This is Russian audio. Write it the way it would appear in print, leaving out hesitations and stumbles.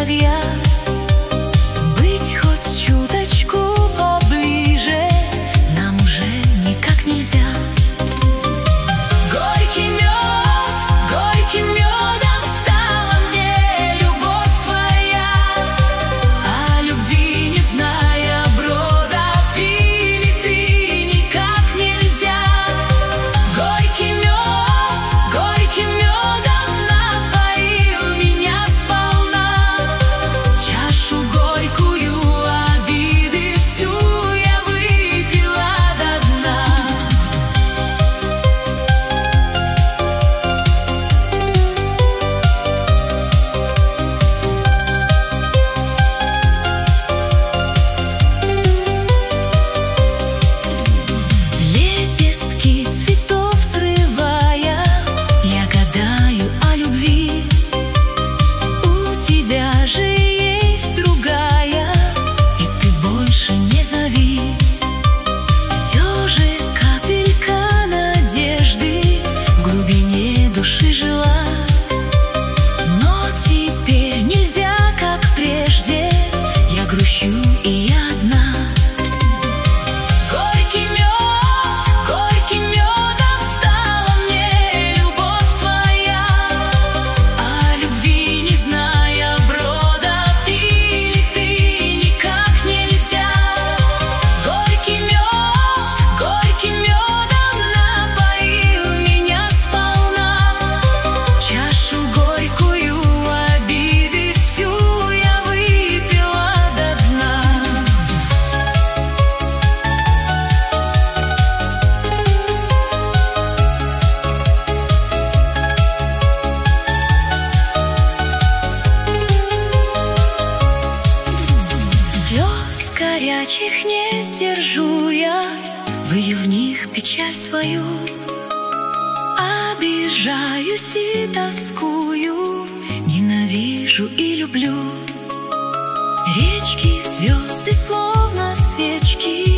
я. Быть хоть чуточку поближе нам уже никак нельзя. Горьким медом стала мне любовь твоя, а любви не зная брода, пили ты никак нельзя. Горьким медом напоил меня сполна, чашу горькую обиды всю я выпила до дна. Лепестки цветов срывая, я гадаю о любви. У тебя же есть другая, и ты больше не зови. Все же капелька надежды в глубине души жила. Но теперь нельзя, как прежде, я грущу и я одна. Горьким медом стала мне любовь твоя, а любви не зная брода, пили ты никак нельзя. Горьким медом напоил меня сполна, чашу горькую обиды всю я выпила до дна. Слез горячих не сдержу я, вылью в них печаль свою. Обижаюсь и тоскую, ненавижу и люблю. Речки, звезды, словно свечки,